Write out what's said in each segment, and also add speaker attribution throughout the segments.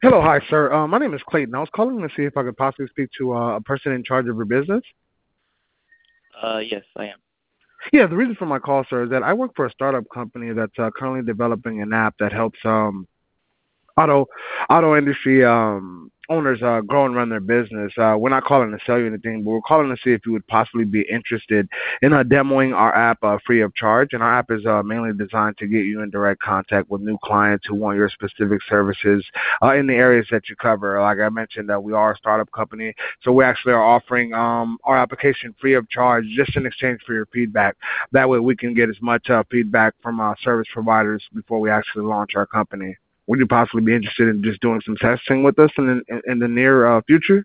Speaker 1: Hello, hi, sir. My name is Clayton. I was calling to see if I could possibly speak to a person in charge of your business.
Speaker 2: Yes, I am.
Speaker 1: Yeah, the reason for my call, sir, is that I work for a startup company that's currently developing an app that helps auto auto industry owners grow and run their business. We're not calling to sell you anything, but we're calling to see if you would possibly be interested in demoing our app free of charge. And our app is mainly designed to get you in direct contact with new clients who want your specific services in the areas that you cover. Like I mentioned, we are a startup company, so we actually are offering our application free of charge just in exchange for your feedback. That way, we can get as much feedback from service providers before we actually launch our company. Would you possibly be interested in just doing some testing with us in the near future?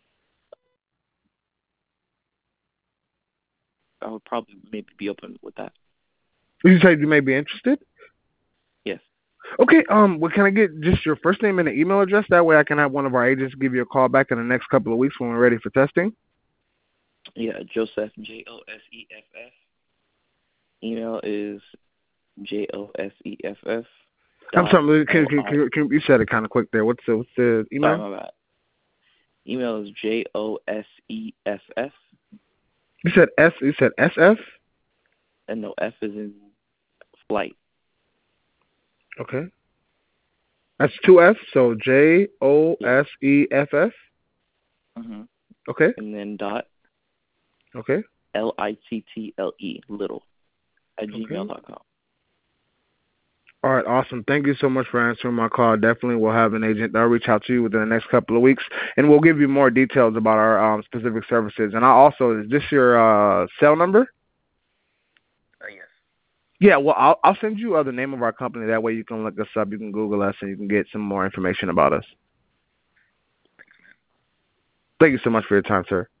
Speaker 2: I would probably maybe be open with that.
Speaker 1: You said you may be interested.
Speaker 2: Yes.
Speaker 1: Okay. Well, can I get just your first name and an email address? That way, I can have one of our agents give you a call back in the next couple of weeks when we're ready for testing.
Speaker 2: Yeah, Joseph, Joseff. Email is Joseff
Speaker 1: I'm
Speaker 2: dot
Speaker 1: sorry.
Speaker 2: li.
Speaker 1: You said it kind of quick there. What's the
Speaker 2: Sorry,
Speaker 1: email?
Speaker 2: my bad. Email is Joseff,
Speaker 1: You said S. You said SF.
Speaker 2: and no F is in flight.
Speaker 1: Okay. That's two F. So
Speaker 2: Yes.
Speaker 1: Joseff.
Speaker 2: Mhm.
Speaker 1: Okay.
Speaker 2: And then dot
Speaker 1: Okay.
Speaker 2: little at
Speaker 1: Okay.
Speaker 2: gmail.com.
Speaker 1: All right, awesome. Thank you so much for answering my call. Definitely, we'll have an agent that'll reach out to you within the next couple of weeks, and we'll give you more details about our specific services. And I also, is this your cell number?
Speaker 2: Yes.
Speaker 1: Yeah. Well, I'll send you the name of our company. That way, you can look us up. You can Google us, and you can get some more information about us. Thank you so much for your time, sir.